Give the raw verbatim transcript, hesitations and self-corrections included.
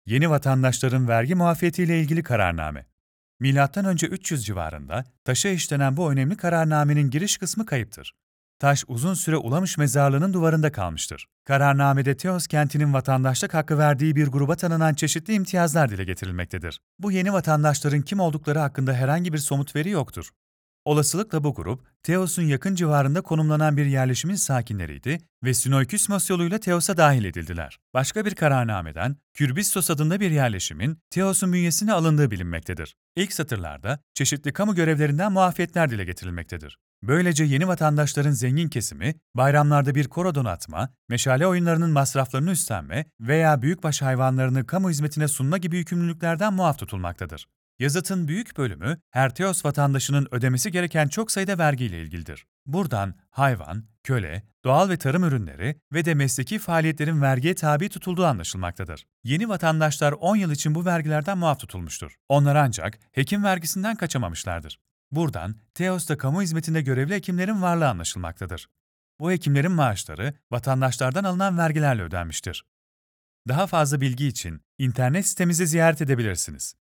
Yeni vatandaşların vergi muafiyetiyle ilgili kararname. Milattan önce üç yüz civarında taşa işlenen bu önemli kararnamenin giriş kısmı kayıptır. Taş uzun süre Ulamış mezarlığının duvarında kalmıştır. Kararnamede Teos kentinin vatandaşlık hakkı verdiği bir gruba tanınan çeşitli imtiyazlar dile getirilmektedir. Bu yeni vatandaşların kim oldukları hakkında herhangi bir somut veri yoktur. Olasılıkla bu grup, Teos'un yakın civarında konumlanan bir yerleşimin sakinleriydi ve Sinoiküsmos yoluyla Teos'a dahil edildiler. Başka bir kararnameden, Kürbistos adında bir yerleşimin Teos'un bünyesine alındığı bilinmektedir. İlk satırlarda çeşitli kamu görevlerinden muafiyetler dile getirilmektedir. Böylece yeni vatandaşların zengin kesimi, bayramlarda bir koro donatma, meşale oyunlarının masraflarını üstlenme veya büyükbaş hayvanlarını kamu hizmetine sunma gibi yükümlülüklerden muaf tutulmaktadır. Yazıtın büyük bölümü, her Teos vatandaşının ödemesi gereken çok sayıda vergiyle ilgilidir. Buradan hayvan, köle, doğal ve tarım ürünleri ve de mesleki faaliyetlerin vergiye tabi tutulduğu anlaşılmaktadır. Yeni vatandaşlar on yıl için bu vergilerden muaf tutulmuştur. Onlar ancak hekim vergisinden kaçamamışlardır. Buradan Teos'ta kamu hizmetinde görevli hekimlerin varlığı anlaşılmaktadır. Bu hekimlerin maaşları vatandaşlardan alınan vergilerle ödenmiştir. Daha fazla bilgi için internet sitemizi ziyaret edebilirsiniz.